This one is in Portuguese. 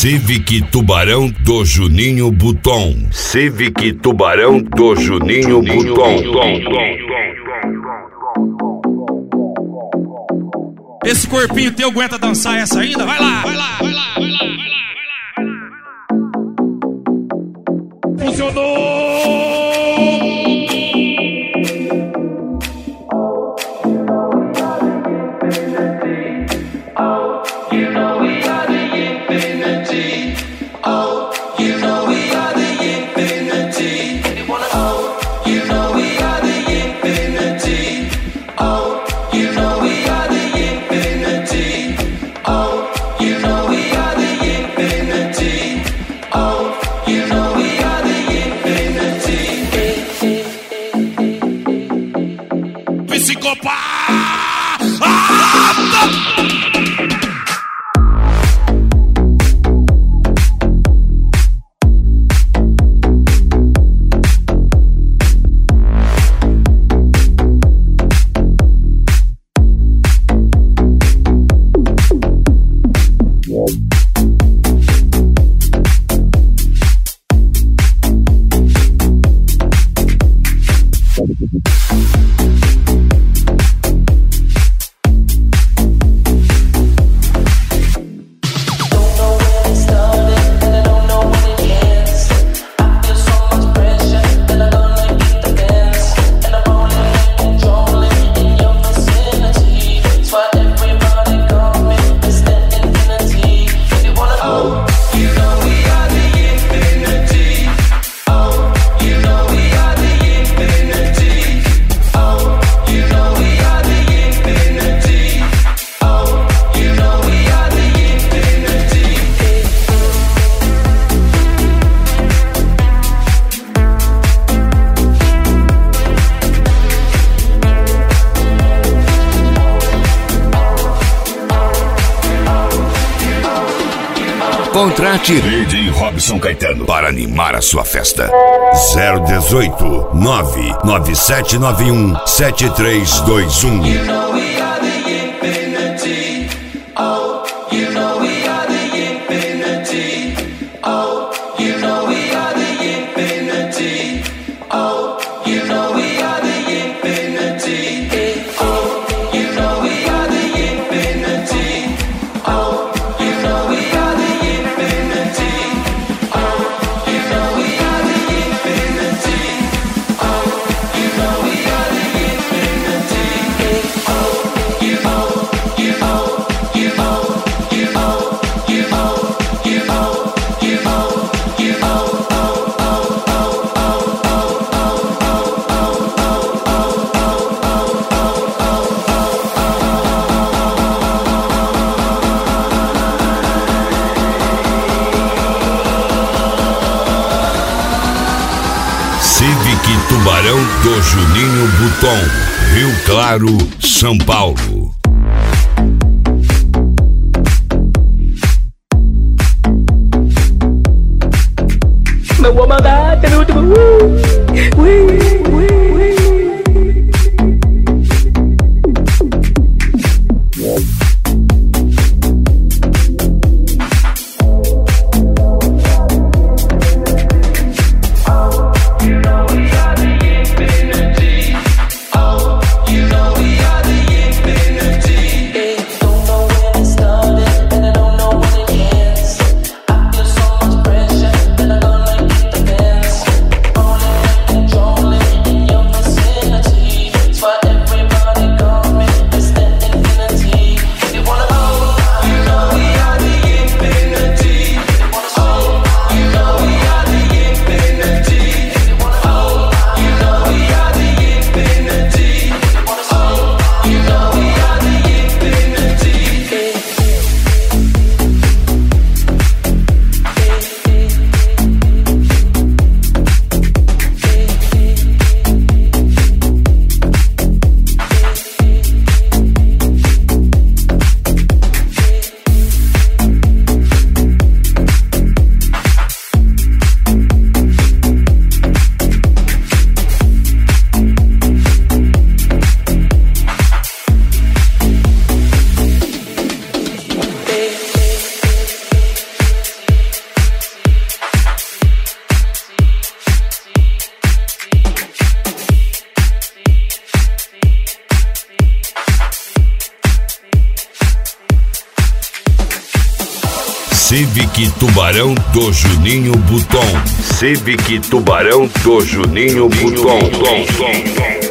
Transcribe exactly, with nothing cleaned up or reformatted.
Civic Tubarão do Juninho Button. Civic Tubarão do Juninho Button. Esse corpinho teu aguenta dançar essa ainda? Vai lá, vai lá, vai lá, vai lá, vai lá, vai lá. Funcionou! Contrate D J Robson Caetano para animar a sua festa. zero dezoito, nove nove sete nove um, sete três dois um. Civic Tubarão do Juninho Button, Rio Claro, São Paulo. Não vou mandar pelo último. Uh, ui, ui, ui. Controlling in your Civic Tubarão do Juninho Button. Civic Tubarão do Juninho Button.